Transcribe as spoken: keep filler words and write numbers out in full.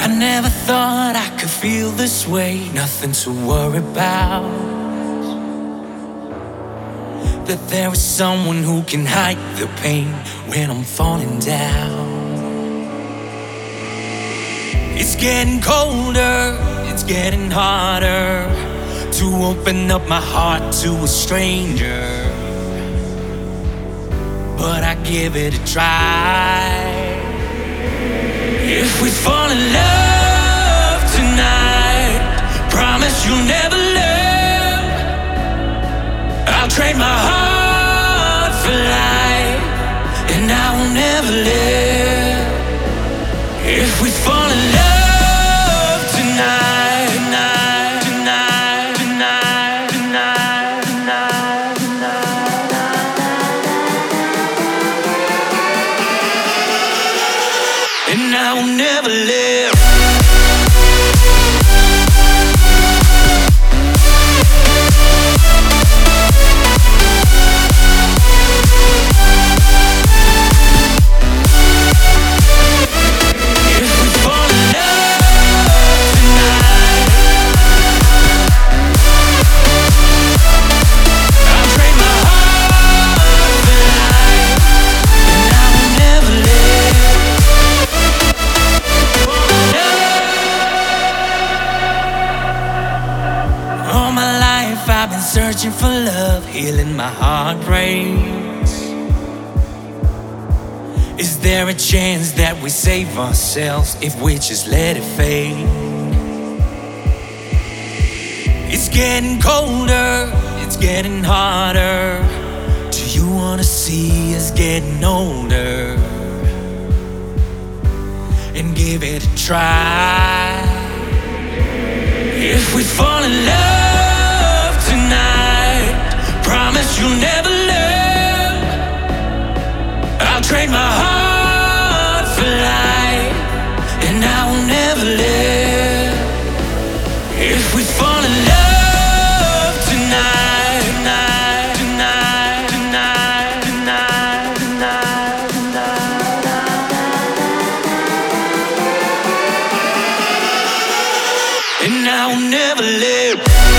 I never thought I could feel this way, nothing to worry about. That there is someone who can hide the pain when I'm falling down. It's getting colder, it's getting harder to open up my heart to a stranger, but I give it a try. If we fall in love tonight, promise you'll never leave. I'll trade my heart for life, and I will never live. If we fall in love tonight, tonight, tonight, tonight, tonight, tonight, tonight, and I will never live. I've been searching for love, healing my heartbreaks. Is there a chance that we save ourselves if we just let it fade? It's getting colder, it's getting harder. Do you wanna see us getting older and give it a try? If we fall in love tonight, promise you'll never live. I'll trade my heart for life, and I will never live. If we fall in love tonight, tonight, tonight, tonight, tonight, tonight, tonight, and I will never live.